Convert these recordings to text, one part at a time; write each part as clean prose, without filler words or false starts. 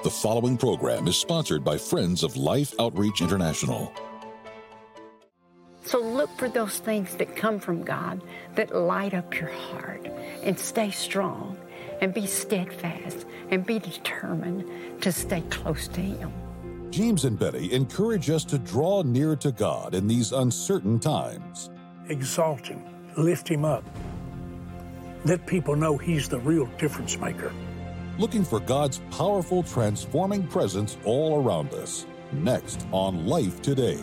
The following program is sponsored by Friends of Life Outreach International. So look for those things that come from God that light up your heart, and stay strong and be steadfast and be determined to stay close to Him. James and Betty encourage us to draw near to God in these uncertain times. Exalt Him, lift Him up. Let people know He's the real difference maker. Looking for God's powerful, transforming presence all around us. Next on Life Today.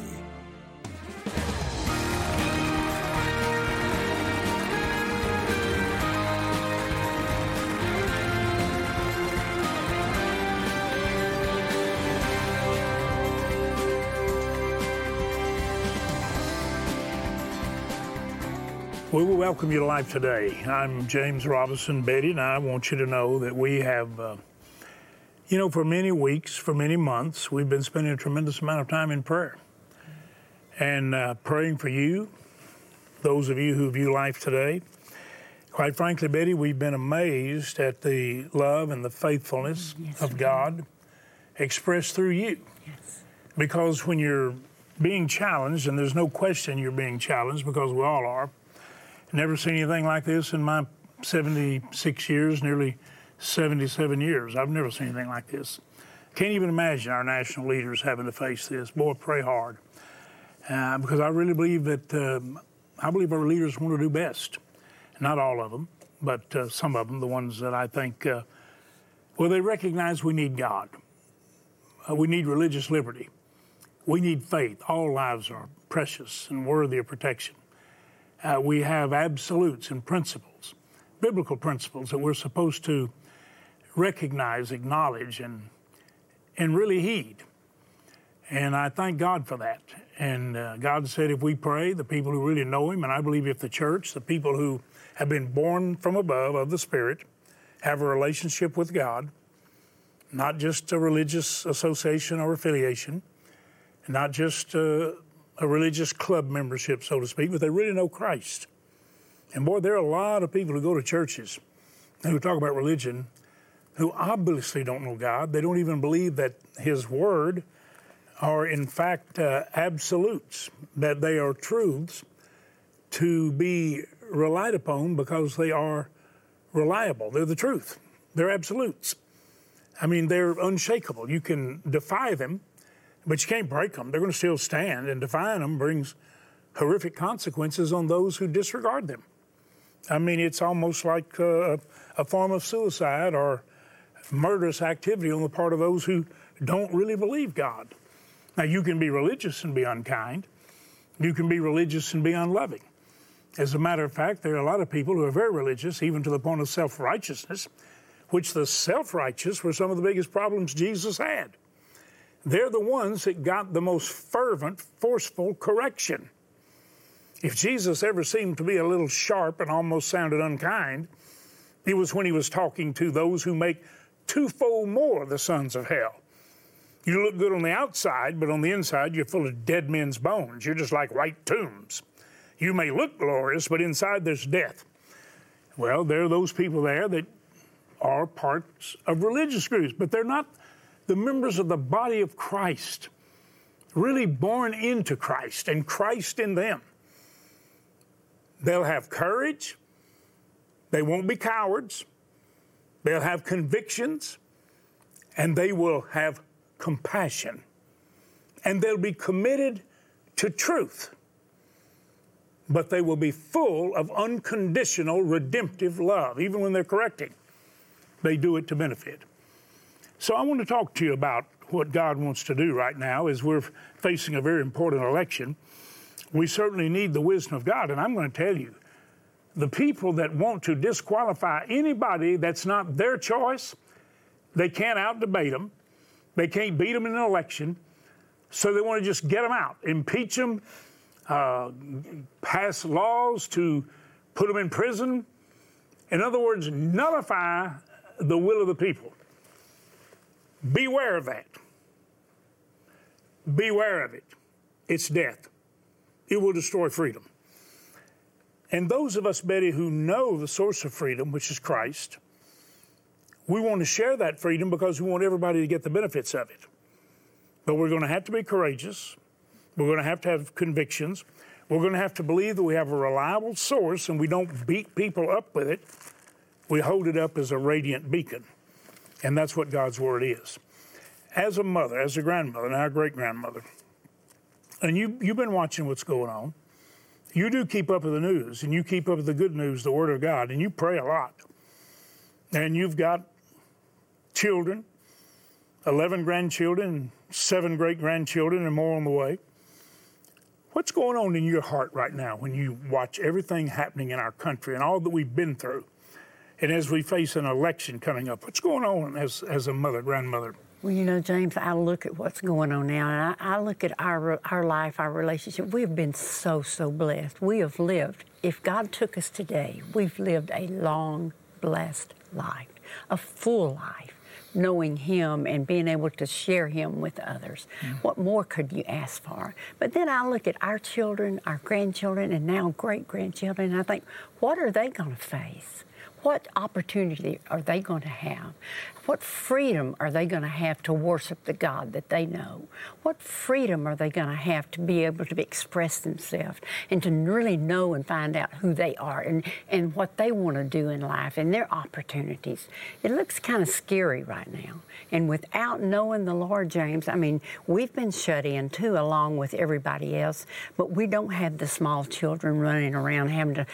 We will welcome you to Life Today. I'm James Robinson. Betty and I want you to know that we have, for many weeks, for many months, we've been spending a tremendous amount of time in prayer and praying for you, those of you who view Life Today. Quite frankly, Betty, we've been amazed at the love and the faithfulness of God expressed through you. Yes. Because when you're being challenged, and there's no question you're being challenged because we all are, never seen anything like this in my 76 years, nearly 77 years. I've never seen anything like this. Can't even imagine our national leaders having to face this. Boy, pray hard. Because I really believe that, our leaders want to do best. Not all of them, but some of them, the ones that I think, they recognize we need God. We need religious liberty. We need faith. All lives are precious and worthy of protection. We have absolutes and principles, biblical principles that we're supposed to recognize, acknowledge, and really heed. And I thank God for that. And God said if we pray, the people who really know Him, and I believe if the church, the people who have been born from above of the Spirit, have a relationship with God, not just a religious association or affiliation, not just a religious club membership, so to speak, but they really know Christ. And boy, there are a lot of people who go to churches and who talk about religion who obviously don't know God. They don't even believe that His Word are in fact absolutes, that they are truths to be relied upon because they are reliable. They're the truth. They're absolutes. I mean, they're unshakable. You can defy them, but you can't break them. They're going to still stand, and defying them brings horrific consequences on those who disregard them. I mean, it's almost like a form of suicide or murderous activity on the part of those who don't really believe God. Now, you can be religious and be unkind. You can be religious and be unloving. As a matter of fact, there are a lot of people who are very religious, even to the point of self-righteousness, which the self-righteous were some of the biggest problems Jesus had. They're the ones that got the most fervent, forceful correction. If Jesus ever seemed to be a little sharp and almost sounded unkind, it was when He was talking to those who make twofold more the sons of hell. You look good on the outside, but on the inside you're full of dead men's bones. You're just like white tombs. You may look glorious, but inside there's death. Well, there are those people there that are parts of religious groups, but they're not the members of the body of Christ, really born into Christ and Christ in them. They'll have courage. They won't be cowards. They'll have convictions, and they will have compassion. And they'll be committed to truth. But they will be full of unconditional redemptive love. Even when they're correcting, they do it to benefit. So I want to talk to you about what God wants to do right now as we're facing a very important election. We certainly need the wisdom of God, and I'm going to tell you, the people that want to disqualify anybody that's not their choice, they can't out-debate them. They can't beat them in an election, so they want to just get them out, impeach them, pass laws to put them in prison. In other words, nullify the will of the people. Beware of that. Beware of it. It's death. It will destroy freedom. And those of us, Betty, who know the source of freedom, which is Christ, We want to share that freedom because we want everybody to get the benefits of it. But we're going to have to be courageous. We're going to have convictions. We're going to have to believe that we have a reliable source and we don't beat people up with it. We hold it up as a radiant beacon. And that's what God's Word is. As a mother, as a grandmother, and our great-grandmother, and you've been watching what's going on. You do keep up with the news, and you keep up with the good news, the Word of God, and you pray a lot. And you've got children, 11 grandchildren, 7 great-grandchildren, and more on the way. What's going on in your heart right now when you watch everything happening in our country and all that we've been through? And as we face an election coming up, what's going on as a mother, grandmother? Well, you know, James, I look at what's going on now, and I look at our life, our relationship. We have been so blessed. We have lived. If God took us today, we've lived a long, blessed life, a full life, knowing Him and being able to share Him with others. What more could you ask for? But then I look at our children, our grandchildren, and now great-grandchildren, and I think, what are they going to face? What opportunity are they going to have? What freedom are they going to have to worship the God that they know? What freedom are they going to have to be able to express themselves and to really know and find out who they are and what they want to do in life and their opportunities? It looks kind of scary right now. And without knowing the Lord, James, I mean, we've been shut in too, along with everybody else, but we don't have the small children running around having to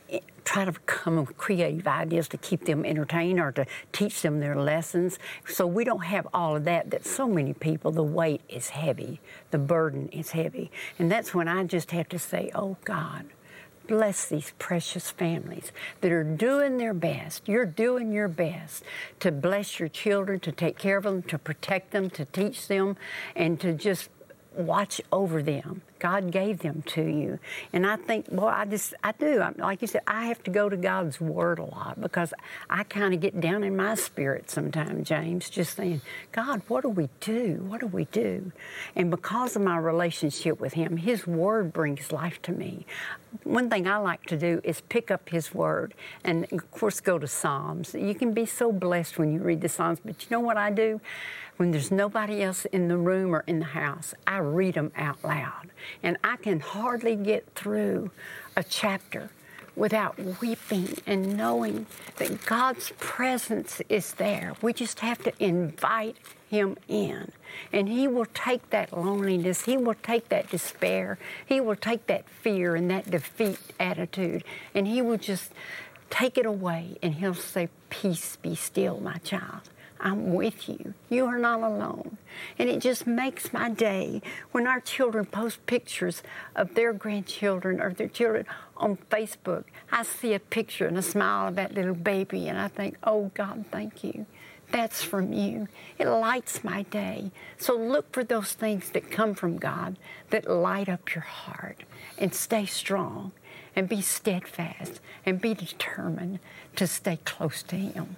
try to come up with creative ideas to keep them entertained or to teach them their lessons. So we don't have all of that so many people, the weight is heavy, the burden is heavy. And that's when I just have to say, oh God, bless these precious families that are doing their best. You're doing your best to bless your children, to take care of them, to protect them, to teach them, and to just watch over them. God gave them to you. And I think, boy, I do. Like you said, I have to go to God's Word a lot because I kind of get down in my spirit sometimes, James, just saying, God, what do we do? What do we do? And because of my relationship with Him, His Word brings life to me. One thing I like to do is pick up His Word and, of course, go to Psalms. You can be so blessed when you read the Psalms, but you know what I do? When there's nobody else in the room or in the house, I read them out loud. And I can hardly get through a chapter without weeping and knowing that God's presence is there. We just have to invite Him in. And He will take that loneliness, He will take that despair, He will take that fear and that defeat attitude, and He will just take it away, and He'll say, peace, be still, my child. I'm with you. You are not alone. And it just makes my day when our children post pictures of their grandchildren or their children on Facebook. I see a picture and a smile of that little baby, and I think, oh, God, thank you. That's from you. It lights my day. So look for those things that come from God that light up your heart, and stay strong and be steadfast and be determined to stay close to Him.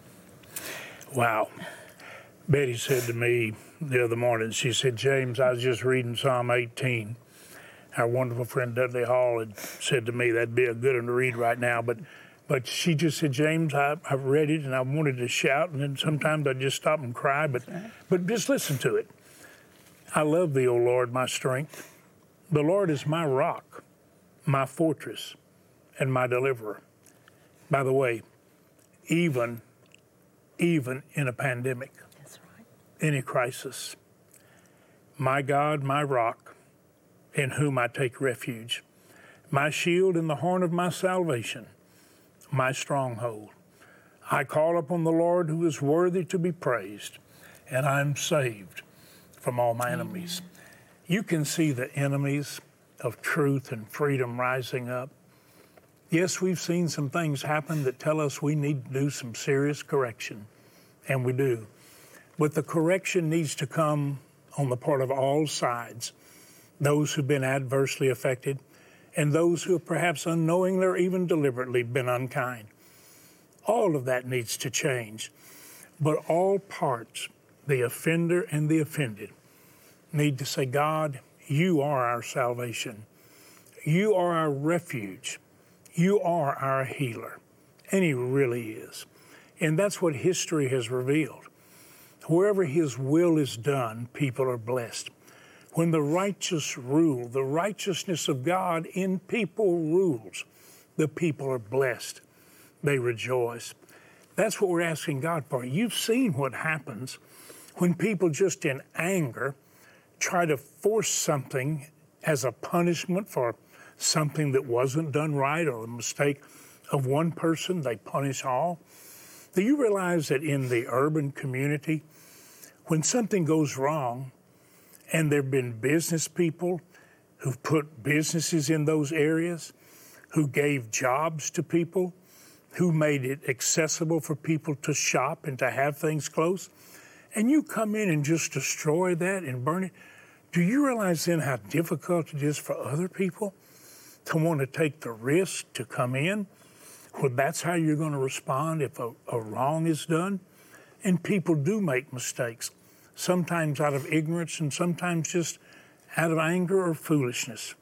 Wow. Betty said to me the other morning, she said, James, I was just reading Psalm 18. Our wonderful friend Dudley Hall had said to me that'd be a good one to read right now. But she just said, James, I've read it and I wanted to shout, and then sometimes I just stop and cry. But just listen to it. I love Thee, O Lord, my strength. The Lord is my rock, my fortress, and my deliverer. By the way, even in a pandemic, that's right, any crisis. My God, my rock, in whom I take refuge, my shield and the horn of my salvation, my stronghold. I call upon the Lord who is worthy to be praised, and I'm saved from all my enemies. You can see the enemies of truth and freedom rising up. Yes, we've seen some things happen that tell us we need to do some serious correction, and we do. But the correction needs to come on the part of all sides, those who've been adversely affected and those who have perhaps unknowingly or even deliberately been unkind. All of that needs to change. But all parts, the offender and the offended, need to say, God, You are our salvation. You are our refuge. You are our healer. And He really is. And that's what history has revealed. Wherever his will is done, people are blessed. When the righteous rule, the righteousness of God in people rules, the people are blessed. They rejoice. That's what we're asking God for. You've seen what happens when people just in anger try to force something as a punishment for something that wasn't done right or a mistake of one person, they punish all. Do you realize that in the urban community, when something goes wrong, and there have been business people who've put businesses in those areas, who gave jobs to people, who made it accessible for people to shop and to have things close, and you come in and just destroy that and burn it, do you realize then how difficult it is for other people to want to take the risk to come in? Well, that's how you're going to respond if a wrong is done. And people do make mistakes, sometimes out of ignorance and sometimes just out of anger or foolishness.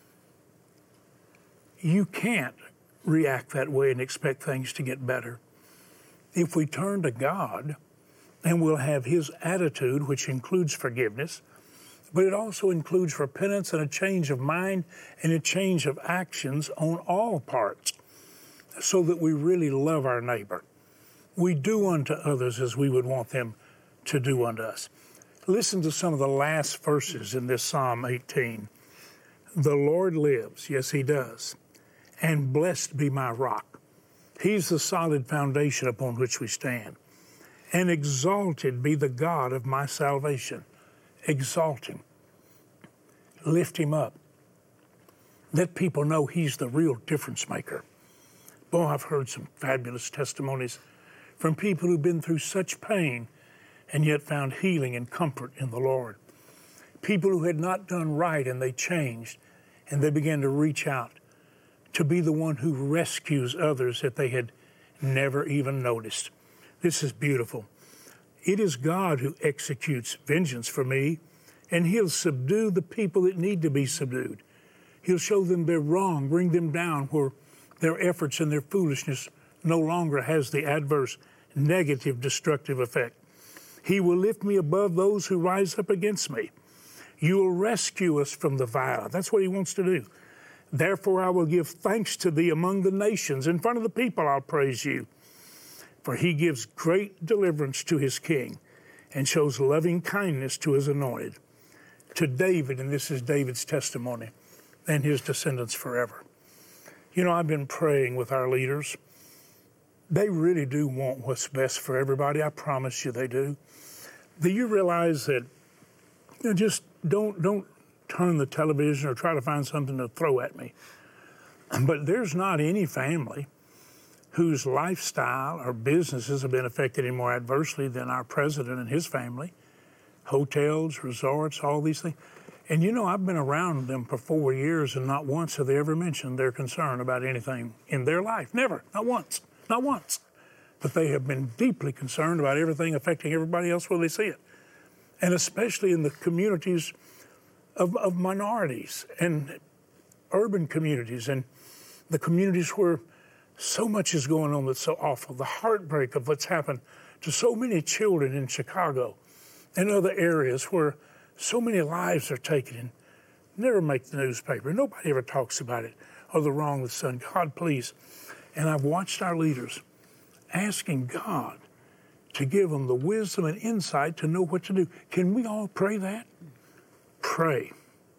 You can't react that way and expect things to get better. If we turn to God, and we'll have his attitude, which includes forgiveness, but it also includes repentance and a change of mind and a change of actions on all parts, so that we really love our neighbor. We do unto others as we would want them to do unto us. Listen to some of the last verses in this Psalm 18. The Lord lives, yes, he does, and blessed be my rock. He's the solid foundation upon which we stand. And exalted be the God of my salvation. Exalt him. Lift him up. Let people know he's the real difference maker. Boy, I've heard some fabulous testimonies from people who've been through such pain and yet found healing and comfort in the Lord. People who had not done right and they changed and they began to reach out to be the one who rescues others that they had never even noticed. This is beautiful. It is God who executes vengeance for me, and he'll subdue the people that need to be subdued. He'll show them they're wrong, bring them down where their efforts and their foolishness no longer has the adverse, negative, destructive effect. He will lift me above those who rise up against me. You will rescue us from the violent. That's what he wants to do. Therefore, I will give thanks to thee among the nations. In front of the people, I'll praise you. For he gives great deliverance to his king and shows loving kindness to his anointed. To David, and this is David's testimony, and his descendants forever. You know, I've been praying with our leaders. They really do want what's best for everybody. I promise you they do. Do you realize that, you know, just don't turn the television or try to find something to throw at me. But there's not any family whose lifestyle or businesses have been affected any more adversely than our president and his family. Hotels, resorts, all these things. And you know, I've been around them for 4 years and not once have they ever mentioned their concern about anything in their life. Never, not once, not once. But they have been deeply concerned about everything affecting everybody else where they see it. And especially in the communities of minorities and urban communities and the communities where so much is going on that's so awful. The heartbreak of what's happened to so many children in Chicago and other areas where so many lives are taken and never make the newspaper. Nobody ever talks about it or the wrong that's done. God, please. And I've watched our leaders asking God to give them the wisdom and insight to know what to do. Can we all pray that? Pray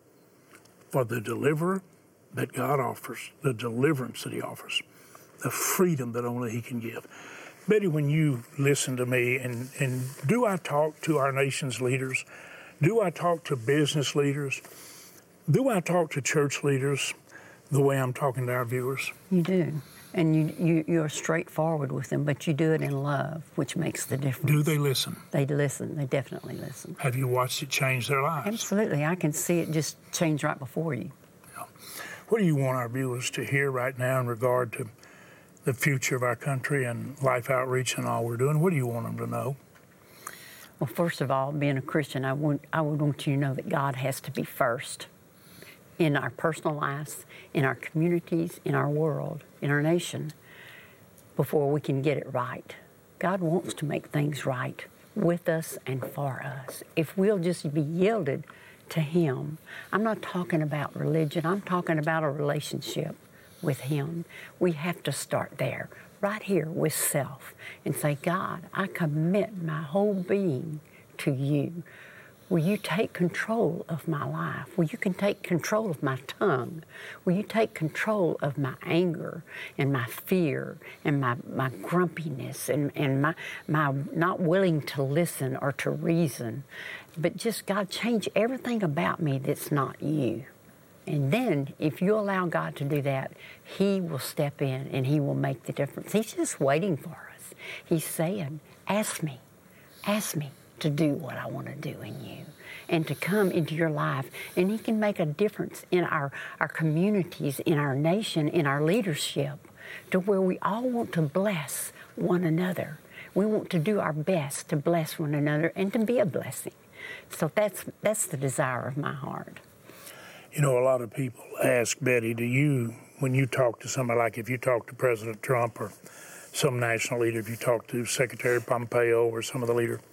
for the deliverer that God offers, the deliverance that he offers, the freedom that only he can give. Betty, when you listen to me, and do I talk to our nation's leaders? Do I talk to business leaders? Do I talk to church leaders the way I'm talking to our viewers? You do. And you're straightforward with them, but you do it in love, which makes the difference. Do they listen? They listen. They definitely listen. Have you watched it change their lives? Absolutely. I can see it just change right before you. Yeah. What do you want our viewers to hear right now in regard to the future of our country and Life Outreach and all we're doing? What do you want them to know? Well, first of all, being a Christian, I would want you to know that God has to be first in our personal lives, in our communities, in our world, in our nation, before we can get it right. God wants to make things right with us and for us. If we'll just be yielded to Him. I'm not talking about religion. I'm talking about a relationship with Him. We have to start there, right here with self, and say, God, I commit my whole being to You. Will You take control of my life? Will You can take control of my tongue? Will You take control of my anger and my fear and my grumpiness and my not willing to listen or to reason? But just, God, change everything about me that's not You. And then, if you allow God to do that, He will step in and He will make the difference. He's just waiting for us. He's saying, ask me to do what I want to do in you and to come into your life. And He can make a difference in our communities, in our nation, in our leadership, to where we all want to bless one another. We want to do our best to bless one another and to be a blessing. So that's the desire of my heart. You know, a lot of people ask, Betty, when you talk to somebody, like if you talk to President Trump or some national leader, if you talk to Secretary Pompeo or some of the leaders,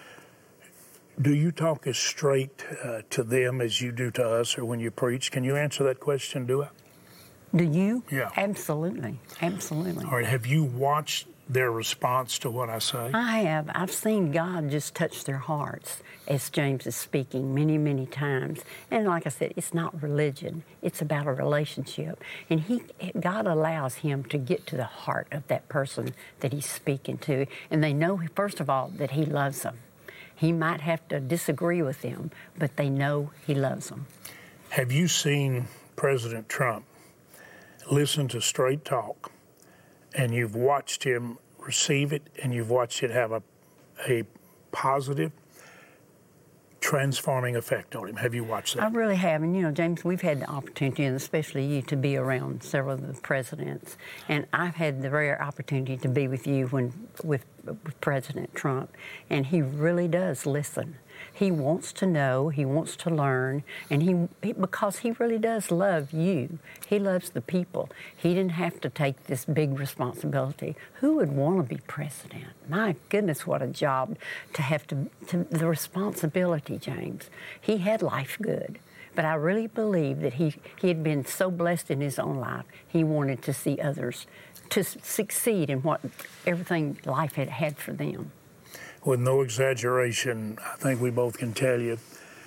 do you talk as straight to them as you do to us, or when you preach? Can you answer that question, do I? Do you? Yeah. Absolutely. Absolutely. All right. Have you watched their response to what I say? I have. I've seen God just touch their hearts as James is speaking many, many times. And like I said, it's not religion. It's about a relationship. And God allows Him to get to the heart of that person that He's speaking to. And they know, first of all, that He loves them. He might have to disagree with them, but they know He loves them. Have you seen President Trump listen to straight talk, and you've watched him receive it, and you've watched it have a positive, transforming effect on him? Have you watched that? I really have. And, you know, James, we've had the opportunity, and especially you, to be around several of the presidents. And I've had the rare opportunity to be with you with President Trump. And he really does listen. He wants to know, he wants to learn, and because he really does love you. He loves the people. He didn't have to take this big responsibility. Who would want to be president? My goodness, what a job to have to the responsibility, James. He had life good, but I really believe that he had been so blessed in his own life, he wanted to see others to succeed in what everything life had had for them. With no exaggeration, I think we both can tell you,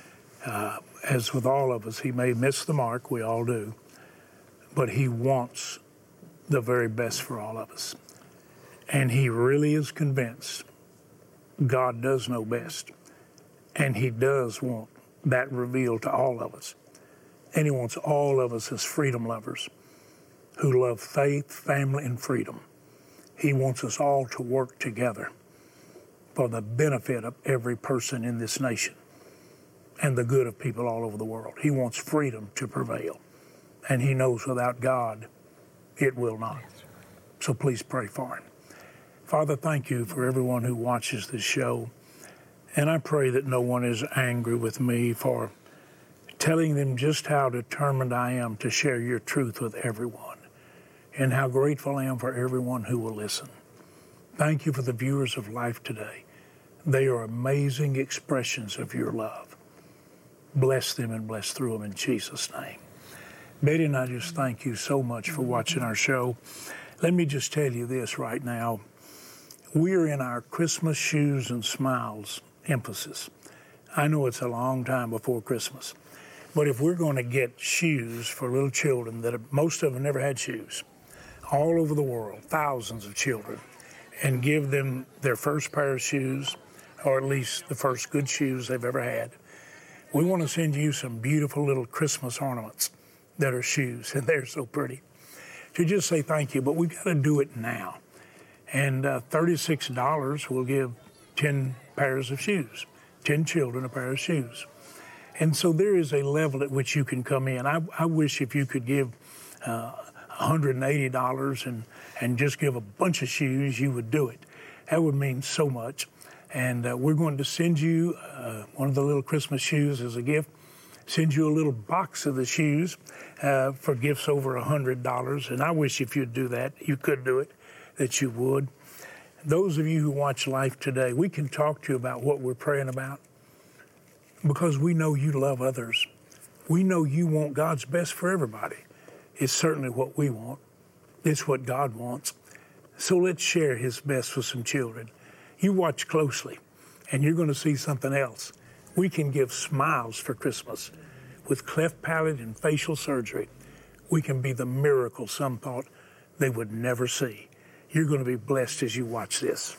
as with all of us, he may miss the mark, we all do, but he wants the very best for all of us. And he really is convinced God does know best, and He does want that revealed to all of us. And He wants all of us as freedom lovers who love faith, family, and freedom. He wants us all to work together for the benefit of every person in this nation and the good of people all over the world. He wants freedom to prevail, and He knows without God it will not. So please pray for him. Father, thank You for everyone who watches this show, and I pray that no one is angry with me for telling them just how determined I am to share Your truth with everyone, and how grateful I am for everyone who will listen. Thank You for the viewers of Life Today. They are amazing expressions of Your love. Bless them and bless through them in Jesus' name. Betty and I just thank you so much for watching our show. Let me just tell you this right now. We're in our Christmas shoes and smiles emphasis. I know it's a long time before Christmas, but if we're going to get shoes for little children most of them never had shoes, all over the world, thousands of children, and give them their first pair of shoes, or at least the first good shoes they've ever had, we want to send you some beautiful little Christmas ornaments that are shoes, and they're so pretty. To just say thank you, but we've got to do it now. And $36 will give 10 pairs of shoes, 10 children a pair of shoes. And so there is a level at which you can come in. I wish if you could give $180 and just give a bunch of shoes, you would do it. That would mean so much. And we're going to send you one of the little Christmas shoes as a gift, send you a little box of the shoes for gifts over $100. And I wish if you'd do that, you could do it, that you would. Those of you who watch Life Today, we can talk to you about what we're praying about because we know you love others. We know you want God's best for everybody. It's certainly what we want. It's what God wants. So let's share His best with some children. You watch closely, and you're going to see something else. We can give smiles for Christmas. With cleft palate and facial surgery, we can be the miracle some thought they would never see. You're going to be blessed as you watch this.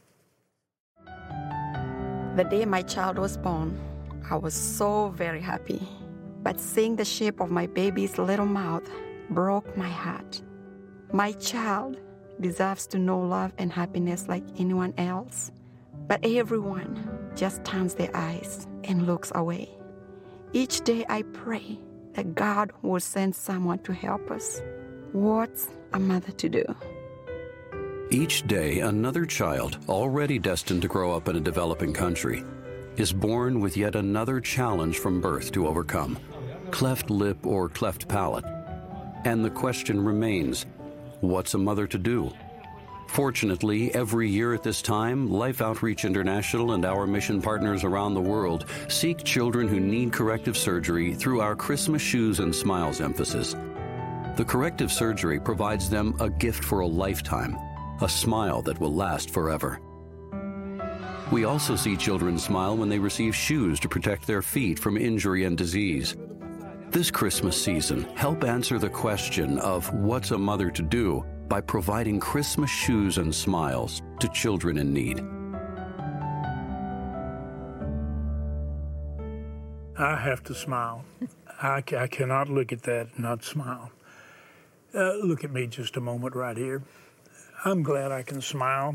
The day my child was born, I was so very happy. But seeing the shape of my baby's little mouth broke my heart. My child deserves to know love and happiness like anyone else. But everyone just turns their eyes and looks away. Each day I pray that God will send someone to help us. What's a mother to do? Each day, another child, already destined to grow up in a developing country, is born with yet another challenge from birth to overcome, cleft lip or cleft palate. And the question remains, what's a mother to do? Fortunately, every year at this time, Life Outreach International and our mission partners around the world seek children who need corrective surgery through our Christmas Shoes and Smiles emphasis. The corrective surgery provides them a gift for a lifetime, a smile that will last forever. We also see children smile when they receive shoes to protect their feet from injury and disease. This Christmas season, help answer the question of what's a mother to do by providing Christmas shoes and smiles to children in need. I have to smile. I cannot look at that and not smile. Look at me just a moment right here. I'm glad I can smile.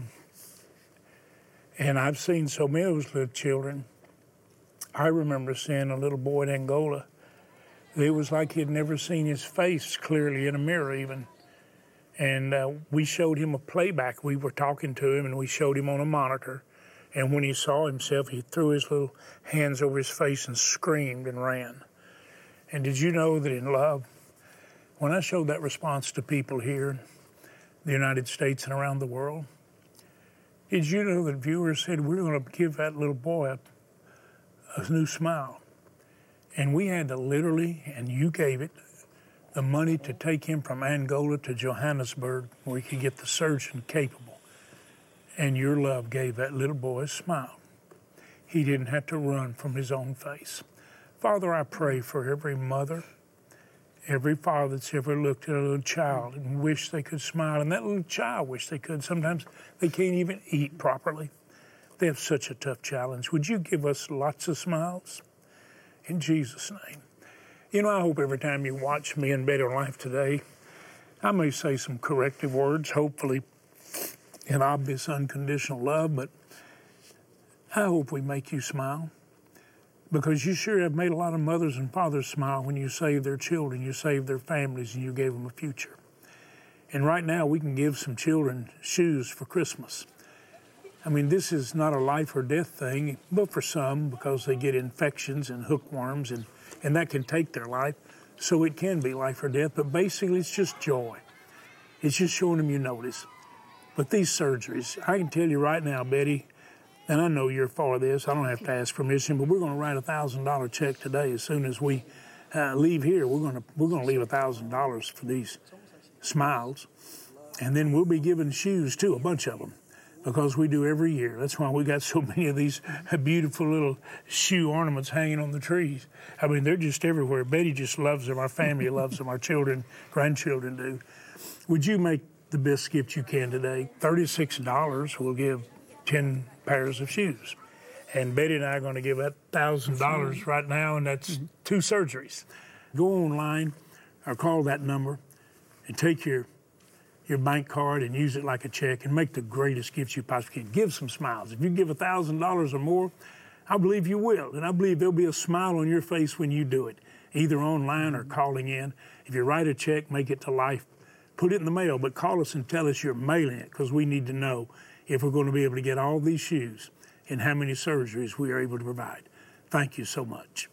And I've seen so many of those little children. I remember seeing a little boy in Angola. It was like he'd never seen his face clearly in a mirror even. And we showed him a playback. We were talking to him, and we showed him on a monitor. And when he saw himself, he threw his little hands over his face and screamed and ran. And did you know that in love, when I showed that response to people here in the United States and around the world, did you know that viewers said, we're going to give that little boy a new smile? And we had to literally, and you gave it, the money to take him from Angola to Johannesburg where he could get the surgeon capable. And your love gave that little boy a smile. He didn't have to run from his own face. Father, I pray for every mother, every father that's ever looked at a little child and wished they could smile, and that little child wished they could. Sometimes they can't even eat properly. They have such a tough challenge. Would you give us lots of smiles? In Jesus' name. You know, I hope every time you watch me in Better Life Today, I may say some corrective words, hopefully in obvious unconditional love, but I hope we make you smile. Because you sure have made a lot of mothers and fathers smile when you saved their children, you saved their families, and you gave them a future. And right now, we can give some children shoes for Christmas. I mean, this is not a life or death thing, but for some, because they get infections and hookworms, and that can take their life. So it can be life or death, but basically it's just joy. It's just showing them you notice. But these surgeries, I can tell you right now, Betty, and I know you're for this, I don't have to ask permission, but we're going to write a $1,000 check today. As soon as we leave here, we're going to leave $1,000 for these smiles. And then we'll be giving shoes too, a bunch of them, because we do every year. That's why we got so many of these beautiful little shoe ornaments hanging on the trees. I mean, they're just everywhere. Betty just loves them. Our family loves them. Our children, grandchildren do. Would you make the best gift you can today? $36 will give 10 pairs of shoes. And Betty and I are going to give that $1,000 right now, and that's 2 surgeries. Go online or call that number and take your bank card and use it like a check and make the greatest gifts you possibly can. Give some smiles. If you give $1,000 or more, I believe you will. And I believe there'll be a smile on your face when you do it, either online or calling in. If you write a check, make it to Life. Put it in the mail, but call us and tell us you're mailing it, because we need to know if we're going to be able to get all these shoes and how many surgeries we are able to provide. Thank you so much.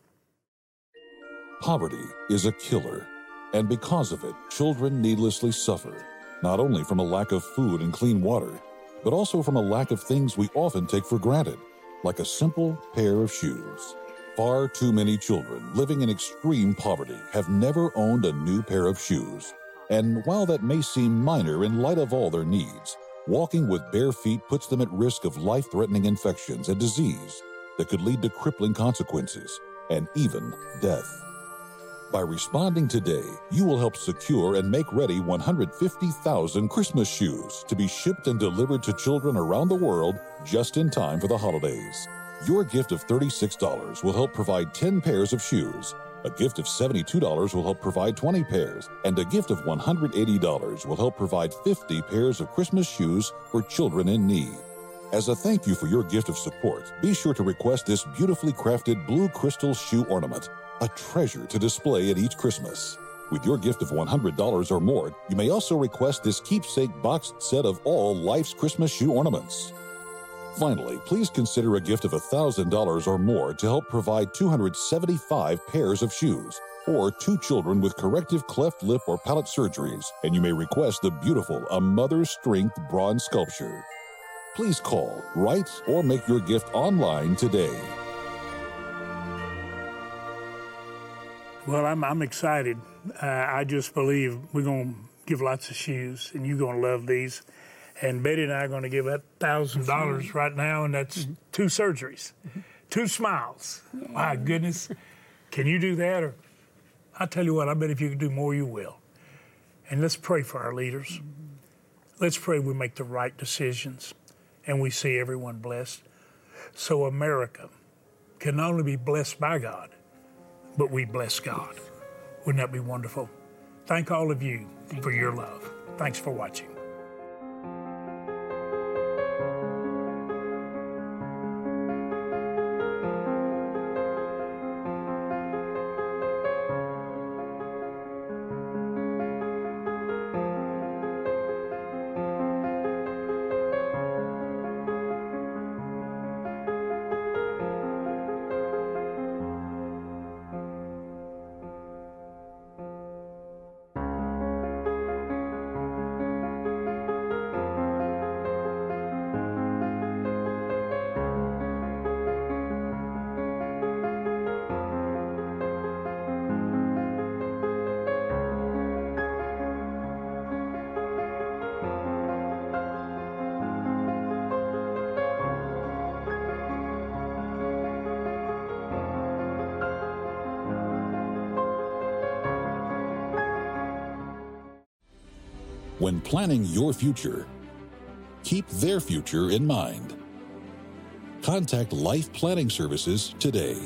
Poverty is a killer, and because of it, children needlessly suffer, not only from a lack of food and clean water, but also from a lack of things we often take for granted, like a simple pair of shoes. Far too many children living in extreme poverty have never owned a new pair of shoes. And while that may seem minor in light of all their needs, walking with bare feet puts them at risk of life-threatening infections and disease that could lead to crippling consequences and even death. By responding today, you will help secure and make ready 150,000 Christmas shoes to be shipped and delivered to children around the world just in time for the holidays. Your gift of $36 will help provide 10 pairs of shoes. A gift of $72 will help provide 20 pairs, and a gift of $180 will help provide 50 pairs of Christmas shoes for children in need. As a thank you for your gift of support, be sure to request this beautifully crafted blue crystal shoe ornament, a treasure to display at each Christmas. With your gift of $100 or more, you may also request this keepsake boxed set of all Life's Christmas shoe ornaments. Finally, please consider a gift of $1,000 or more to help provide 275 pairs of shoes, or 2 children with corrective cleft lip or palate surgeries, and you may request the beautiful A Mother's Strength bronze sculpture. Please call, write, or make your gift online today. Well, I'm excited. I just believe we're going to give lots of shoes, and you're going to love these. And Betty and I are going to give $1,000 right now, and that's 2 surgeries, 2 smiles. Yeah. My goodness. Can you do that? Or I'll tell you what, I bet if you can do more, you will. And let's pray for our leaders. Mm-hmm. Let's pray we make the right decisions and we see everyone blessed. So America can not only be blessed by God, but we bless God. Wouldn't that be wonderful? Thank all of you for your love. Thanks for watching. When planning your future, keep their future in mind. Contact Life Planning Services today.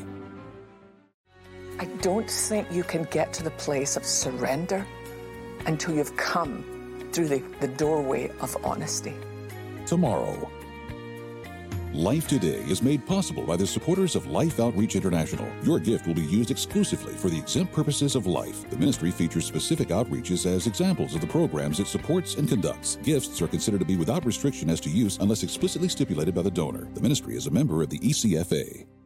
I don't think you can get to the place of surrender until you've come through the doorway of honesty. Tomorrow. Life Today is made possible by the supporters of Life Outreach International. Your gift will be used exclusively for the exempt purposes of life. The ministry features specific outreaches as examples of the programs it supports and conducts. Gifts are considered to be without restriction as to use unless explicitly stipulated by the donor. The ministry is a member of the ECFA.